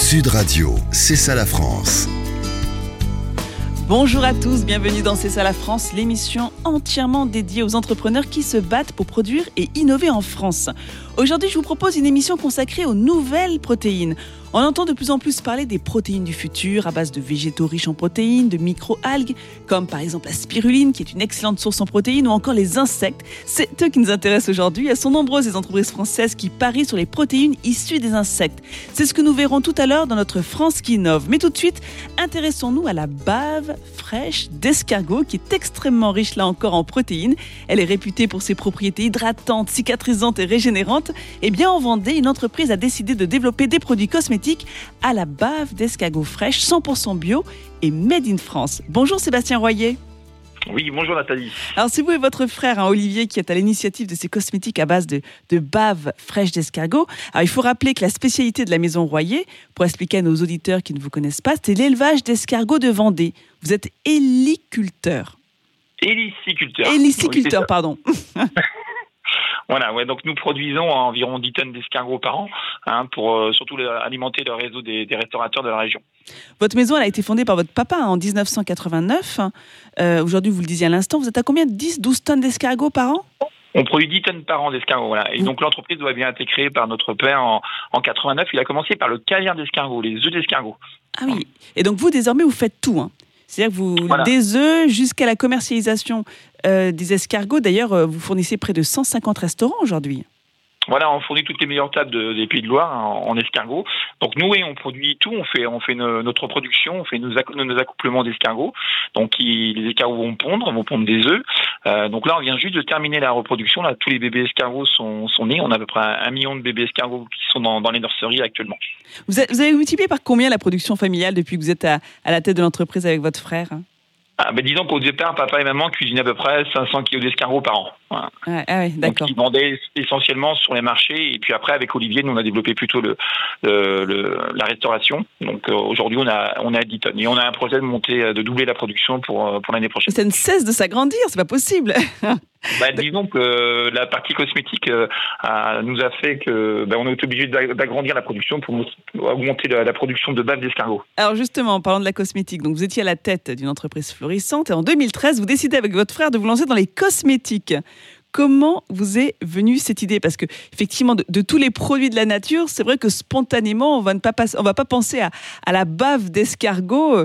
Sud Radio, c'est ça la France. Bonjour à tous, bienvenue dans C'est ça la France, l'émission entièrement dédiée aux entrepreneurs qui se battent pour produire et innover en France. Aujourd'hui, je vous propose une émission consacrée aux nouvelles protéines. On entend de plus en plus parler des protéines du futur à base de végétaux riches en protéines, de micro-algues, comme par exemple la spiruline qui est une excellente source en protéines, ou encore les insectes. C'est eux qui nous intéressent aujourd'hui. Elles sont nombreuses les entreprises françaises qui parient sur les protéines issues des insectes. C'est ce que nous verrons tout à l'heure dans notre France qui innove. Mais tout de suite, intéressons-nous à la bave fraîche d'escargot qui est extrêmement riche là encore en protéines. Elle est réputée pour ses propriétés hydratantes, cicatrisantes et régénérantes. Eh bien, en Vendée, une entreprise a décidé de développer des produits cosmétiques à la bave d'escargot fraîche, 100% bio et made in France. Bonjour Sébastien Royer. Oui, bonjour Nathalie. Alors c'est vous et votre frère Olivier qui êtes à l'initiative de ces cosmétiques à base de bave fraîche d'escargot. Alors il faut rappeler que la spécialité de la maison Royer, pour expliquer à nos auditeurs qui ne vous connaissent pas, c'est l'élevage d'escargots de Vendée. Vous êtes héliculteur. Héliciculteur, pardon. Voilà, ouais, donc nous produisons environ 10 tonnes d'escargots par an, pour surtout alimenter le réseau des restaurateurs de la région. Votre maison elle a été fondée par votre papa en 1989. Aujourd'hui, vous le disiez à l'instant, vous êtes à combien de 10-12 tonnes d'escargots par an ? On produit 10 tonnes par an d'escargots, voilà. Et donc l'entreprise doit bien été créée par notre père en 89. Il a commencé par le caviar d'escargot, les œufs d'escargot. Ah oui, et donc vous désormais vous faites tout, hein. C'est-à-dire que vous, voilà, des œufs jusqu'à la commercialisation des escargots. D'ailleurs, vous fournissez près de 150 restaurants aujourd'hui. Voilà, on fournit toutes les meilleures tables des Pays de Loire en escargots. Donc nous, on produit tout. On fait notre production, on fait nos accouplements d'escargots. Donc les escargots vont pondre des œufs. Donc là, on vient juste de terminer la reproduction. Là, tous les bébés escargots sont nés. On a à peu près 1 million de bébés escargots qui sont dans les nurseries actuellement. Vous avez multiplié par combien la production familiale depuis que vous êtes à la tête de l'entreprise avec votre frère ? Disons qu'au départ, papa et maman cuisinaient à peu près 500 kilos d'escargots par an. Voilà. Ah oui, d'accord. Donc, ils vendaient essentiellement sur les marchés. Et puis après, avec Olivier, nous, on a développé plutôt la restauration. Donc aujourd'hui, on a 10 tonnes. Et on a un projet de doubler la production pour l'année prochaine. Ça ne cesse de s'agrandir, c'est pas possible. Disons que la partie cosmétique nous a fait que on est obligé d'agrandir la production pour augmenter la production de bave d'escargot. Alors justement, en parlant de la cosmétique, donc vous étiez à la tête d'une entreprise florissante et en 2013, vous décidez avec votre frère de vous lancer dans les cosmétiques. Comment vous est venue cette idée ? Parce que effectivement, de tous les produits de la nature, c'est vrai que spontanément, on va pas penser à la bave d'escargot.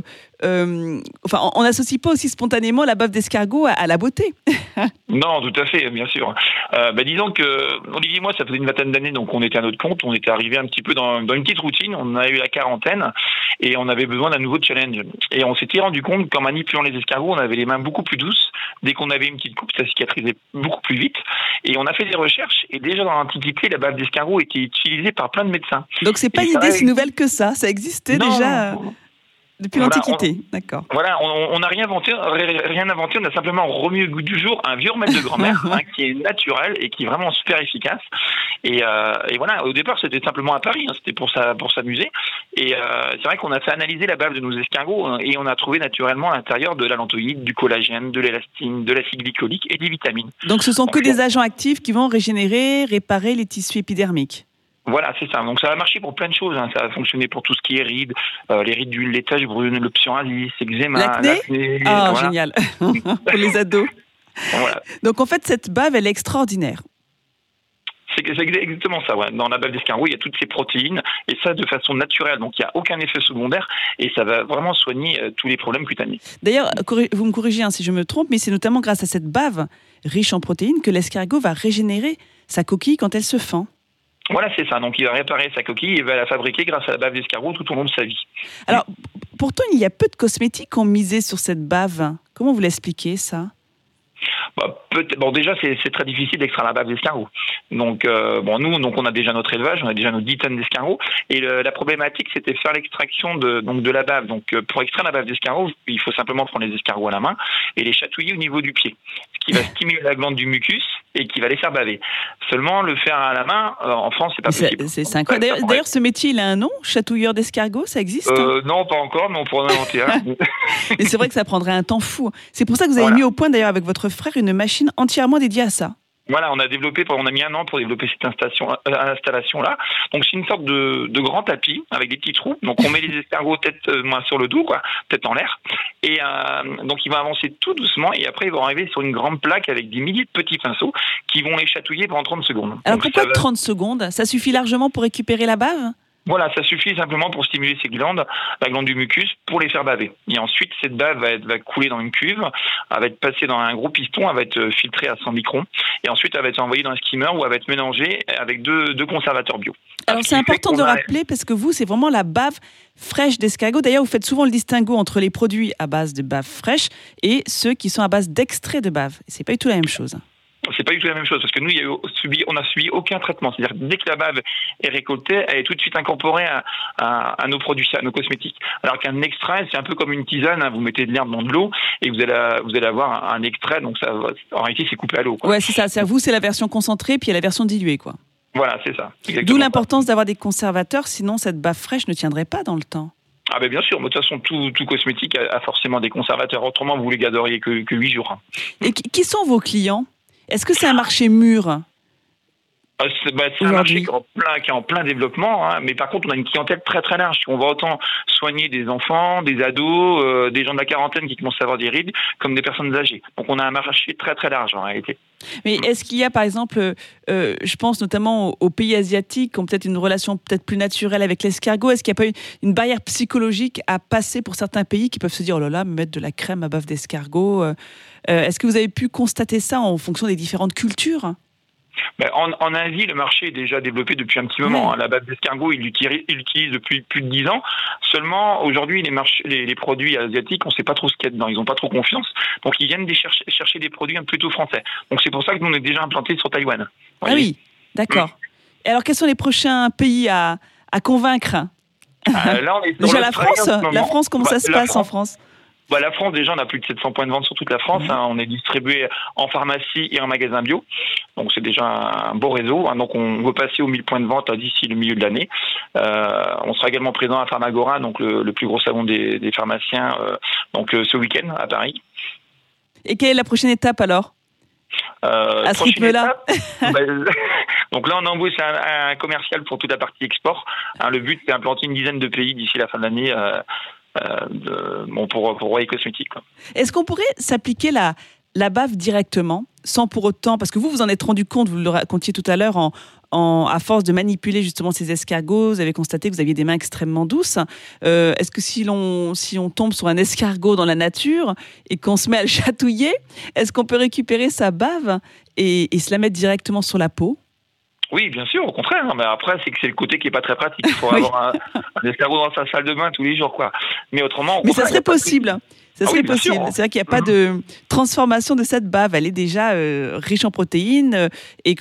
On n'associe pas aussi spontanément la bave d'escargot à la beauté. Non, tout à fait, bien sûr. Disons que Olivier et moi, ça faisait une vingtaine d'années, donc on était à notre compte. On était arrivé un petit peu dans une petite routine. On a eu la quarantaine et on avait besoin d'un nouveau challenge. Et on s'était rendu compte qu'en manipulant les escargots, on avait les mains beaucoup plus douces. Dès qu'on avait une petite coupe, ça cicatrisait beaucoup plus vite. Et on a fait des recherches et déjà dans l'Antiquité, la bave d'escargot était utilisée par plein de médecins. Donc c'est pas une idée si nouvelle que ça existait déjà depuis l'Antiquité, d'accord. Voilà, on n'a rien inventé, on a simplement remis au goût du jour un vieux remède de grand-mère qui est naturel et qui est vraiment super efficace. Et voilà, au départ c'était simplement un pari, c'était pour s'amuser. Et c'est vrai qu'on a fait analyser la bave de nos escargots et on a trouvé naturellement à l'intérieur de l'allantoïde, du collagène, de l'élastine, de l'acide glycolique et des vitamines. Donc ce sont que des agents actifs qui vont réparer les tissus épidermiques. Voilà, c'est ça. Donc ça a marché pour plein de choses. Ça a fonctionné pour tout ce qui est rides, les rides d'huile, les taches brunes, le psoriasis, l'eczéma, l'acné. Ah, voilà. Génial. Pour les ados. Voilà. Donc en fait, cette bave, elle est extraordinaire. C'est exactement ça. Ouais. Dans la bave d'escargot, il y a toutes ces protéines et ça de façon naturelle. Donc il n'y a aucun effet secondaire et ça va vraiment soigner tous les problèmes cutanés. D'ailleurs, vous me corrigez si je me trompe, mais c'est notamment grâce à cette bave riche en protéines que l'escargot va régénérer sa coquille quand elle se fend. Voilà, c'est ça. Donc, il va réparer sa coquille et va la fabriquer grâce à la bave d'escargot tout au long de sa vie. Alors, pourtant, il y a peu de cosmétiques qui ont misé sur cette bave. Comment vous l'expliquez, ça ? Déjà, c'est très difficile d'extraire la bave d'escargot. Donc, nous, on a déjà notre élevage, on a déjà nos 10 tonnes d'escargot. Et la problématique, c'était faire l'extraction de la bave. Donc, pour extraire la bave d'escargot, il faut simplement prendre les escargots à la main et les chatouiller au niveau du pied. Ce qui va stimuler la glande du mucus et qui va les faire baver. Seulement, le faire à la main, en France, c'est pas possible. C'est incroyable. D'ailleurs, ce métier, il a un nom ? Chatouilleur d'escargot, ça existe ? Non, pas encore, mais on pourrait en inventer un. Et c'est vrai que ça prendrait un temps fou. C'est pour ça que vous avez mis au point, d'ailleurs, avec votre frère, une machine entièrement dédiée à ça. Voilà, on a mis 1 an pour développer cette installation-là. Donc c'est une sorte de grand tapis avec des petits trous. Donc on met les escargots tête sur le dos, tête en l'air. Et donc ils vont avancer tout doucement et après ils vont arriver sur une grande plaque avec des milliers de petits pinceaux qui vont les chatouiller pendant 30 secondes. Alors pourquoi 30 secondes ? Ça suffit largement pour récupérer la bave ? Voilà, ça suffit simplement pour stimuler ces glandes, la glande du mucus, pour les faire baver. Et ensuite, cette bave va couler dans une cuve, elle va être passée dans un gros piston, elle va être filtrée à 100 microns, et ensuite elle va être envoyée dans un skimmer où elle va être mélangée avec deux conservateurs bio. Alors c'est important de rappeler, parce que vous, c'est vraiment la bave fraîche d'escargot. D'ailleurs, vous faites souvent le distinguo entre les produits à base de bave fraîche et ceux qui sont à base d'extrait de bave. C'est pas du tout la même chose. C'est pas du tout la même chose, parce que nous, on a subi aucun traitement. C'est-à-dire que dès que la bave est récoltée, elle est tout de suite incorporée à nos produits, à nos cosmétiques. Alors qu'un extrait, c'est un peu comme une tisane, vous mettez de l'herbe dans de l'eau et vous allez avoir un extrait, donc ça, en réalité, c'est coupé à l'eau. Ouais, c'est ça. C'est à vous, c'est la version concentrée, puis il y a la version diluée, quoi. Voilà, c'est ça. D'où l'importance d'avoir des conservateurs, sinon cette bave fraîche ne tiendrait pas dans le temps. Ah ben bien sûr, de toute façon, tout cosmétique a forcément des conservateurs. Autrement, vous les garderiez que 8 jours. Et qui sont vos clients ? Est-ce que c'est un marché mûr ? C'est un marché qui est en plein développement, mais par contre on a une clientèle très très large. On va autant soigner des enfants, des ados, des gens de la quarantaine qui commencent à avoir des rides, comme des personnes âgées. Donc on a un marché très très large en réalité. Mais est-ce qu'il y a par exemple, je pense notamment aux pays asiatiques qui ont peut-être une relation peut-être plus naturelle avec l'escargot, est-ce qu'il n'y a pas une barrière psychologique à passer pour certains pays qui peuvent se dire « Oh là là, me mettre de la crème à bave d'escargot ». Est-ce que vous avez pu constater ça en fonction des différentes cultures ? En Asie, le marché est déjà développé depuis un petit moment. La bave d'escargot, ils l'utilisent depuis plus de 10 ans. Seulement, aujourd'hui, les produits asiatiques, on ne sait pas trop ce qu'il y a dedans. Ils n'ont pas trop confiance. Donc, ils viennent chercher des produits plutôt français. Donc, c'est pour ça que nous, on est déjà implantés sur Taïwan. Ah oui, d'accord. Et alors, quels sont les prochains pays à convaincre ? Là, on est déjà la France. La France, comment ça se passe en France ? La France, déjà, on a plus de 700 points de vente sur toute la France. On est distribué en pharmacie et en magasin bio. Donc, c'est déjà un beau réseau. Donc, on veut passer aux 1000 points de vente d'ici le milieu de l'année. On sera également présent à Pharmagora, donc le plus gros salon des pharmaciens, ce week-end à Paris. Et quelle est la prochaine étape alors à ce rythme-là? Donc là, on embauche un commercial pour toute la partie export. Le but, c'est d'implanter une dizaine de pays d'ici la fin de l'année. Pour Royer Cosmétiques. Est-ce qu'on pourrait s'appliquer la bave directement, sans pour autant, parce que vous en êtes rendu compte, vous le racontiez tout à l'heure, à force de manipuler justement ces escargots, vous avez constaté que vous aviez des mains extrêmement douces. Est-ce que si on tombe sur un escargot dans la nature et qu'on se met à le chatouiller, est-ce qu'on peut récupérer sa bave et se la mettre directement sur la peau ? Oui, bien sûr, au contraire. Mais après, c'est le côté qui est pas très pratique. Il faut avoir un escargot dans sa salle de bain tous les jours, quoi. Mais autrement, mais ça serait possible. Ça serait possible. Sûr. C'est vrai qu'il n'y a pas de transformation de cette bave. Elle est déjà riche en protéines et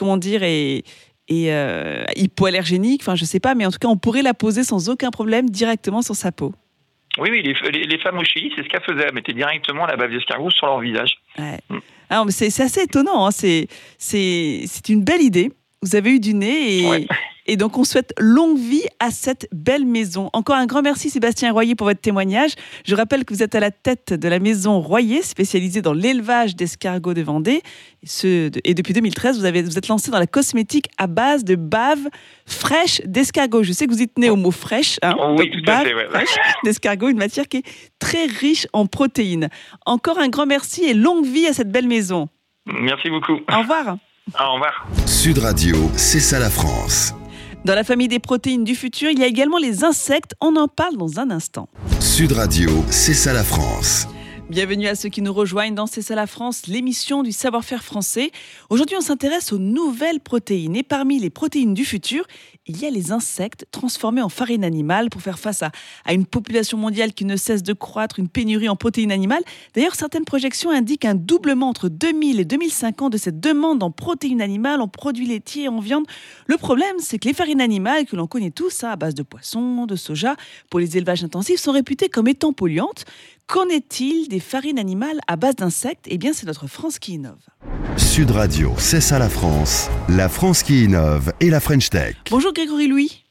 hypoallergénique. Enfin, je sais pas, mais en tout cas, on pourrait la poser sans aucun problème directement sur sa peau. Oui, les femmes au Chili, c'est ce qu'elles faisaient. Elles mettaient directement la bave d'escargot sur leur visage. Ouais. Alors, mais c'est assez étonnant. Hein. C'est une belle idée. Vous avez eu du nez et donc on souhaite longue vie à cette belle maison. Encore un grand merci Sébastien Royer pour votre témoignage. Je rappelle que vous êtes à la tête de la maison Royer, spécialisée dans l'élevage d'escargots de Vendée. Et depuis 2013, vous êtes lancé dans la cosmétique à base de bave fraîche d'escargot. Je sais que vous y tenez au mot fraîche. Oui, tout à fait. Fraîche d'escargot, une matière qui est très riche en protéines. Encore un grand merci et longue vie à cette belle maison. Merci beaucoup. Au revoir. Au revoir. Sud Radio, c'est ça la France. Dans la famille des protéines du futur, il y a également les insectes. On en parle dans un instant. Sud Radio, c'est ça la France. Bienvenue à ceux qui nous rejoignent dans C'est ça la France, l'émission du savoir-faire français. Aujourd'hui, on s'intéresse aux nouvelles protéines. Et parmi les protéines du futur, il y a les insectes transformés en farine animale pour faire face à une population mondiale qui ne cesse de croître, une pénurie en protéines animales. D'ailleurs, certaines projections indiquent un doublement entre 2000 et 2050 de cette demande en protéines animales, en produits laitiers et en viande. Le problème, c'est que les farines animales, que l'on connaît tous, à base de poissons, de soja, pour les élevages intensifs, sont réputées comme étant polluantes. Qu'en est-il des farines animales à base d'insectes ? Eh bien, c'est notre France qui innove. Sud Radio, c'est ça la France qui innove et la French Tech. Bonjour Grégory Louis.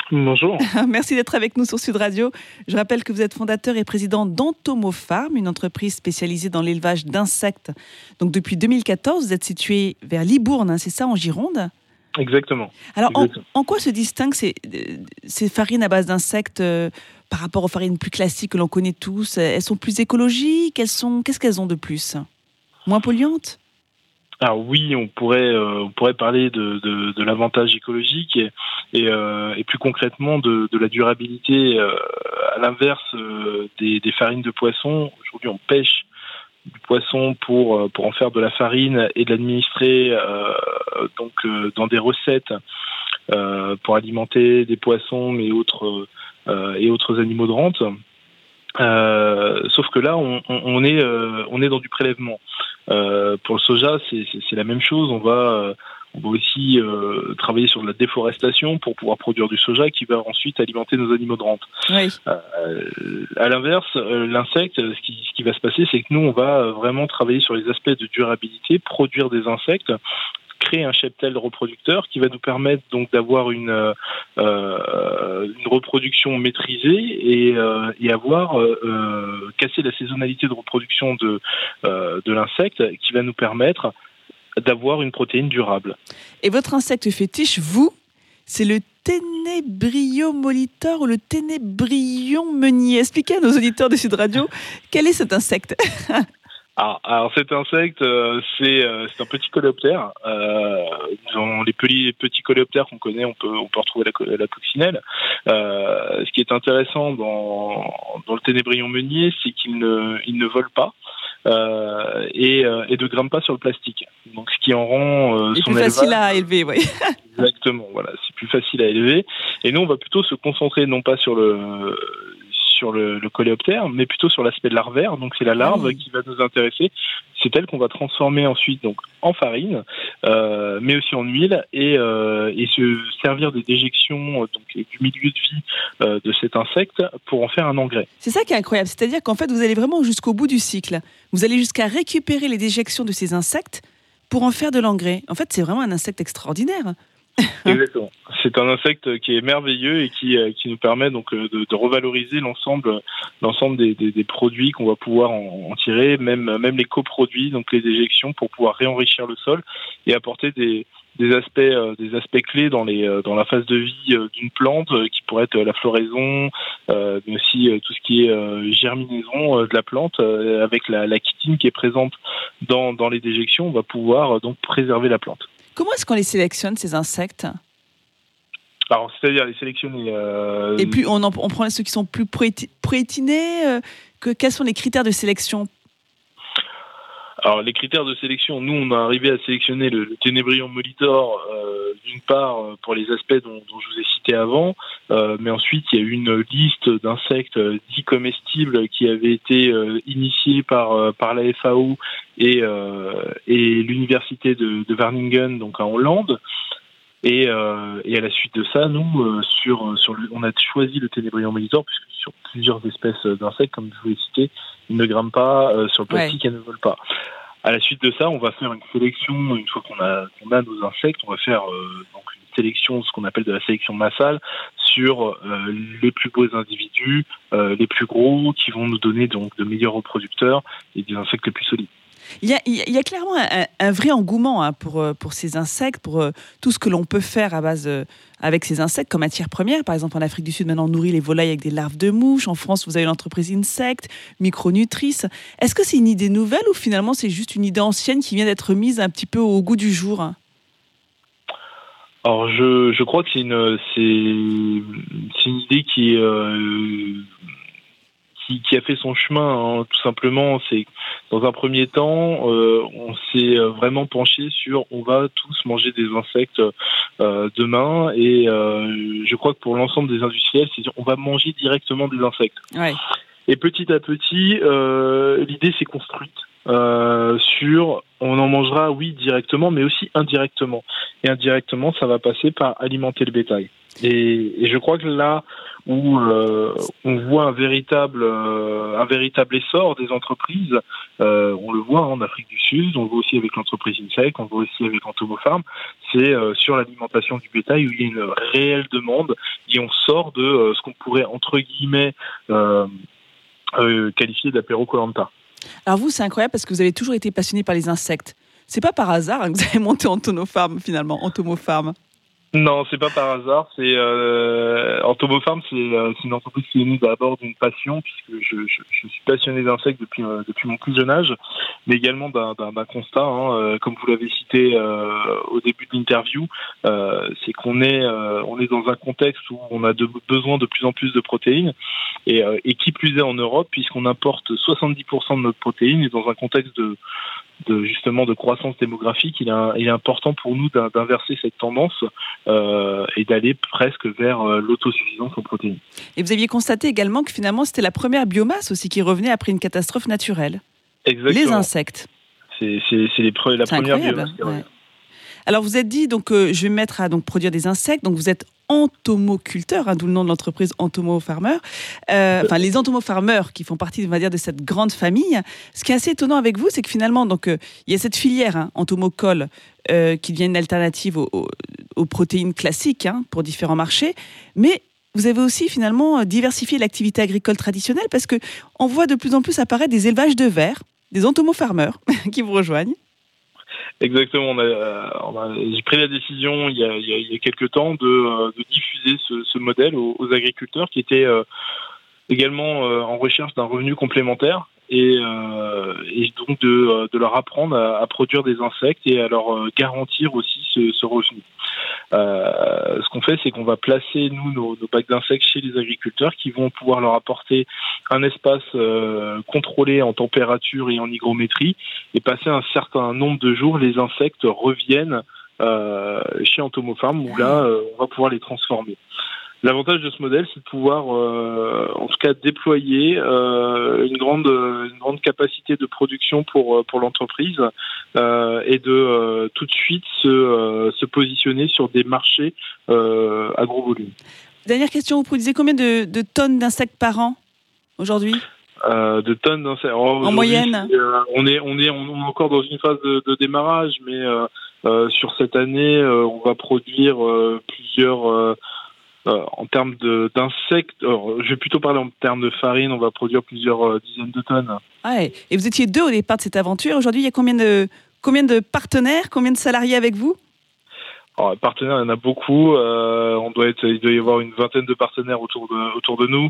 Bonjour. Merci d'être avec nous sur Sud Radio. Je rappelle que vous êtes fondateur et président d'Entomopharm, une entreprise spécialisée dans l'élevage d'insectes. Donc depuis 2014, vous êtes situé vers Libourne, c'est ça, en Gironde ? Exactement. Alors, en quoi se distinguent ces farines à base d'insectes par rapport aux farines plus classiques que l'on connaît tous ? Elles sont plus écologiques ? Qu'est-ce qu'elles ont de plus ? Moins polluantes ? Alors oui, on pourrait parler de l'avantage écologique et plus concrètement de la durabilité. À l'inverse des farines de poisson, aujourd'hui on pêche du poisson pour en faire de la farine et de l'administrer dans des recettes pour alimenter des poissons mais autres animaux de rente. Sauf que là, on est dans du prélèvement. Pour le soja, c'est la même chose. On va aussi travailler sur de la déforestation pour pouvoir produire du soja qui va ensuite alimenter nos animaux de rente. Oui. À l'inverse, l'insecte, ce qui va se passer, c'est que nous, on va vraiment travailler sur les aspects de durabilité, produire des insectes, créer un cheptel reproducteur qui va nous permettre donc d'avoir une reproduction maîtrisée et avoir cassé la saisonnalité de reproduction de l'insecte qui va nous permettre d'avoir une protéine durable. Et votre insecte fétiche, vous, c'est le Ténébrion molitor ou le Ténébrion meunier. Expliquez à nos auditeurs de Sud Radio, quel est cet insecte ? Alors cet insecte, c'est un petit coléoptère. Dans les petits coléoptères qu'on connaît, on peut retrouver la coccinelle. Ce qui est intéressant dans le Ténébrion meunier, c'est qu'il ne vole pas et ne grimpe pas sur le plastique. Donc ce qui en rend son plus facile à élever, oui. Exactement, voilà, c'est plus facile à élever. Et nous, on va plutôt se concentrer non pas sur le coléoptère, mais plutôt sur l'aspect larvaire. Donc c'est la larve qui va nous intéresser. C'est elle qu'on va transformer ensuite donc en farine, mais aussi en huile et se servir des déjections donc du milieu de vie de cet insecte pour en faire un engrais. C'est ça qui est incroyable, c'est-à-dire qu'en fait vous allez vraiment jusqu'au bout du cycle. Vous allez jusqu'à récupérer les déjections de ces insectes pour en faire de l'engrais. En fait, c'est vraiment un insecte extraordinaire. Exactement. C'est un insecte qui est merveilleux et qui nous permet donc de revaloriser l'ensemble des produits qu'on va pouvoir en tirer, même les coproduits, donc les déjections, pour pouvoir réenrichir le sol et apporter des aspects clés dans la phase de vie d'une plante, qui pourrait être la floraison, mais aussi tout ce qui est germinaison de la plante, avec la chitine qui est présente dans les déjections. On va pouvoir donc préserver la plante. Comment est-ce qu'on les sélectionne, ces insectes ? Alors, c'est-à-dire les sélectionner... Et plus on prend ceux qui sont plus préétinés. Quels sont les critères de sélection ? Alors, les critères de sélection, nous, on a arrivé à sélectionner le Ténébrion molitor, d'une part, pour les aspects dont je vous ai cité avant, mais ensuite, il y a eu une liste d'insectes dits comestibles qui avait été initiée par la FAO et l'université de Wageningen, donc en Hollande. Et à la suite de ça, nous, on a choisi le Ténébrion molitor, puisque sur plusieurs espèces d'insectes, comme je vous l'ai cité, ils ne grimpent pas sur le plastique et ne volent pas. À la suite de ça, on va faire une sélection. Une fois qu'on a nos insectes, on va faire donc une sélection, ce qu'on appelle de la sélection massale, sur les plus beaux individus, les plus gros, qui vont nous donner donc de meilleurs reproducteurs et des insectes les plus solides. Il y a clairement un vrai engouement pour ces insectes, pour tout ce que l'on peut faire à base avec ces insectes comme matière première. Par exemple, en Afrique du Sud, maintenant, on nourrit les volailles avec des larves de mouches. En France, vous avez l'entreprise Insect, Micronutrice. Est-ce que c'est une idée nouvelle ou finalement c'est juste une idée ancienne qui vient d'être mise un petit peu au goût du jour ? Alors, je crois que c'est une idée qui a fait son chemin, hein, tout simplement. C'est dans un premier temps, on s'est vraiment penché sur on va tous manger des insectes demain, et je crois que pour l'ensemble des industriels, c'est dire on va manger directement des insectes. Ouais. Et petit à petit, l'idée s'est construite sur on en mangera directement, mais aussi indirectement. Et indirectement, ça va passer par alimenter le bétail. Et je crois que là, où on voit un véritable essor des entreprises. On le voit en Afrique du Sud, on le voit aussi avec l'entreprise Insect, on le voit aussi avec Entomo Farm. C'est sur l'alimentation du bétail où il y a une réelle demande et on sort de ce qu'on pourrait entre guillemets qualifier d'apéro Koh-Lanta. Alors vous, c'est incroyable parce que vous avez toujours été passionné par les insectes. C'est pas par hasard que vous avez monté Entomo Farm finalement, Entomo Farm. Non, c'est pas par hasard. C'est Entomo Farm, c'est une entreprise qui est née d'abord d'une passion, puisque je suis passionné d'insectes depuis mon plus jeune âge, mais également d'un constat, comme vous l'avez cité au début de l'interview, c'est qu'on est dans un contexte où on a besoin de plus en plus de protéines, et qui plus est en Europe, puisqu'on importe 70% de notre protéine, et dans un contexte de croissance démographique, il est important pour nous d'inverser cette tendance et d'aller presque vers l'autosuffisance en protéines. Et vous aviez constaté également que finalement c'était la première biomasse aussi qui revenait après une catastrophe naturelle. Exactement. Les insectes. C'est la première biomasse qui revient. Alors vous êtes dit, donc je vais me mettre à produire des insectes, donc vous êtes entomoculteur, d'où le nom de l'entreprise Entomo Farmer. Les Entomo Farmers qui font partie, on va dire, de cette grande famille. Ce qui est assez étonnant avec vous, c'est que finalement, il y a cette filière Entomocol qui devient une alternative aux protéines classiques pour différents marchés, mais vous avez aussi finalement diversifié l'activité agricole traditionnelle parce que on voit de plus en plus apparaître des élevages de vers, des Entomo Farmers qui vous rejoignent. Exactement. J'ai pris la décision il y a quelques temps de diffuser ce modèle aux agriculteurs qui étaient également en recherche d'un revenu complémentaire et donc de leur apprendre à produire des insectes et à leur garantir aussi ce revenu. Ce qu'on fait, c'est qu'on va placer nos bacs d'insectes chez les agriculteurs qui vont pouvoir leur apporter un espace contrôlé en température et en hygrométrie, et passer un certain nombre de jours, les insectes reviennent chez Entomo Farm où là on va pouvoir les transformer. L'avantage de ce modèle, c'est de pouvoir, en tout cas, déployer une grande capacité de production pour l'entreprise et de tout de suite se positionner sur des marchés à gros volume. Dernière question, vous produisez combien de tonnes d'insectes par an aujourd'hui ? De tonnes d'insectes. En moyenne on est encore dans une phase de démarrage, mais sur cette année, on va produire plusieurs... en termes d'insectes, je vais plutôt parler en termes de farine, on va produire plusieurs dizaines de tonnes. Ah ouais. Et vous étiez 2 au départ de cette aventure. Aujourd'hui, il y a combien de partenaires, combien de salariés avec vous ? Alors, partenaires, il y en a beaucoup. Il doit y avoir une vingtaine de partenaires autour de nous,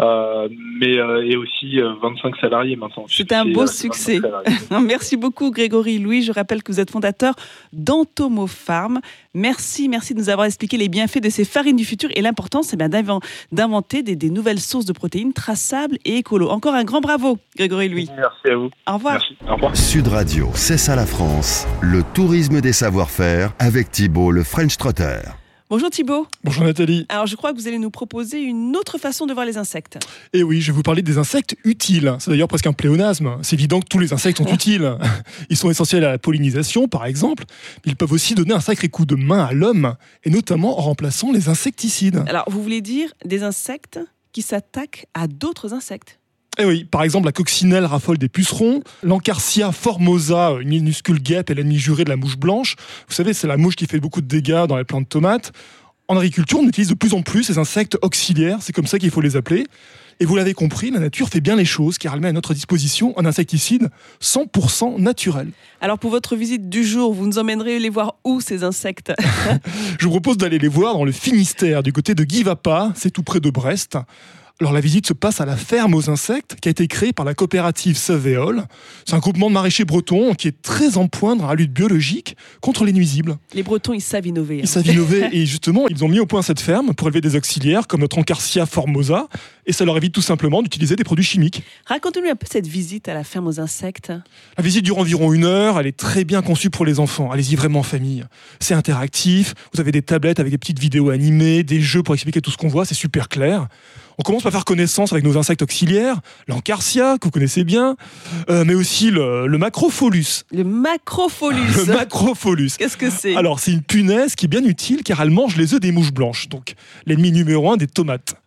et aussi 25 salariés maintenant. C'est un beau succès. Merci beaucoup, Grégory Louis. Je rappelle que vous êtes fondateur d'Entomo Farm. Merci de nous avoir expliqué les bienfaits de ces farines du futur et l'importance d'inventer des nouvelles sources de protéines traçables et écolo. Encore un grand bravo, Grégory Louis. Merci à vous. Au revoir. Merci. Au revoir. Sud Radio, c'est ça la France. Le tourisme des savoir-faire avec Thibaut le French Trotter. Bonjour Thibaut. Bonjour Nathalie. Alors je crois que vous allez nous proposer une autre façon de voir les insectes. Et oui, je vais vous parler des insectes utiles. C'est d'ailleurs presque un pléonasme. C'est évident que tous les insectes sont utiles. Ils sont essentiels à la pollinisation, par exemple. Ils peuvent aussi donner un sacré coup de main à l'homme, et notamment en remplaçant les insecticides. Alors vous voulez dire des insectes qui s'attaquent à d'autres insectes ? Et oui, par exemple, la coccinelle raffole des pucerons, l'Encarsia formosa, une minuscule guêpe est l'ennemi juré de la mouche blanche. Vous savez, c'est la mouche qui fait beaucoup de dégâts dans les plants de tomates. En agriculture, on utilise de plus en plus ces insectes auxiliaires, c'est comme ça qu'il faut les appeler. Et vous l'avez compris, la nature fait bien les choses car elle met à notre disposition un insecticide 100% naturel. Alors pour votre visite du jour, vous nous emmènerez les voir où ces insectes ? Je vous propose d'aller les voir dans le Finistère, du côté de Guivapa, c'est tout près de Brest. Alors la visite se passe à la ferme aux insectes qui a été créée par la coopérative Sauvéole. C'est un groupement de maraîchers bretons qui est très en pointe dans la lutte biologique contre les nuisibles. Les Bretons, ils savent innover. Ils savent innover et justement, ils ont mis au point cette ferme pour élever des auxiliaires comme notre Encarsia formosa et ça leur évite tout simplement d'utiliser des produits chimiques. Racontez-nous un peu cette visite à la ferme aux insectes. La visite dure environ 1 heure, elle est très bien conçue pour les enfants. Allez-y vraiment en famille. C'est interactif, vous avez des tablettes avec des petites vidéos animées, des jeux pour expliquer tout ce qu'on voit, c'est super clair. On commence par faire connaissance avec nos insectes auxiliaires, l'Encarsia, que vous connaissez bien, mais aussi le Macropholus. Le Macropholus. Le Macropholus. Qu'est-ce que c'est ? Alors, c'est une punaise qui est bien utile car elle mange les œufs des mouches blanches, donc l'ennemi numéro 1 des tomates.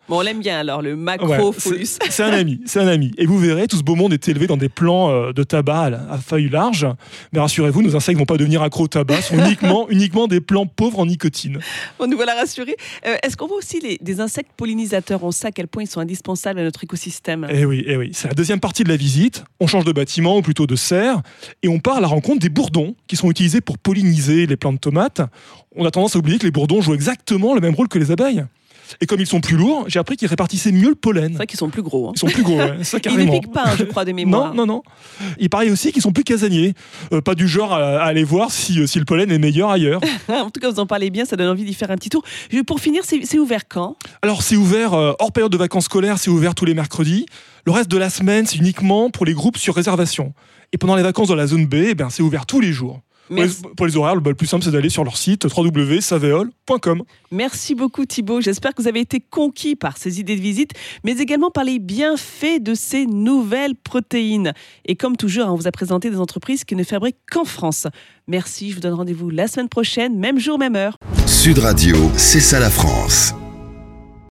Bon, on l'aime bien alors, le Macrofolus. C'est un ami. Et vous verrez, tout ce beau monde est élevé dans des plants de tabac à feuilles larges. Mais rassurez-vous, nos insectes ne vont pas devenir accros au tabac, ce sont uniquement des plants pauvres en nicotine. Bon, nous voilà rassurés. Est-ce qu'on voit aussi des insectes pollinisateurs? On sait à quel point ils sont indispensables à notre écosystème. Eh oui. C'est la deuxième partie de la visite. On change de bâtiment, ou plutôt de serre, et on part à la rencontre des bourdons qui sont utilisés pour polliniser les plants de tomates. On a tendance à oublier que les bourdons jouent exactement le même rôle que les abeilles. Et comme ils sont plus lourds, j'ai appris qu'ils répartissaient mieux le pollen. C'est vrai qu'ils sont plus gros. Ils sont plus gros, ça carrément. Ils ne piquent pas, je crois, de mémoire. Non. Il paraît aussi qu'ils sont plus casaniers. Pas du genre à aller voir si le pollen est meilleur ailleurs. En tout cas, vous en parlez bien, ça donne envie d'y faire un petit tour. Pour finir, c'est ouvert quand? Alors, c'est ouvert hors période de vacances scolaires, c'est ouvert tous les mercredis. Le reste de la semaine, c'est uniquement pour les groupes sur réservation. Et pendant les vacances dans la zone B, c'est ouvert tous les jours. Pour les horaires, le plus simple, c'est d'aller sur leur site www.saveol.com. Merci beaucoup Thibaut. J'espère que vous avez été conquis par ces idées de visite, mais également par les bienfaits de ces nouvelles protéines. Et comme toujours, on vous a présenté des entreprises qui ne fabriquent qu'en France. Merci, je vous donne rendez-vous la semaine prochaine, même jour, même heure. Sud Radio, c'est ça la France.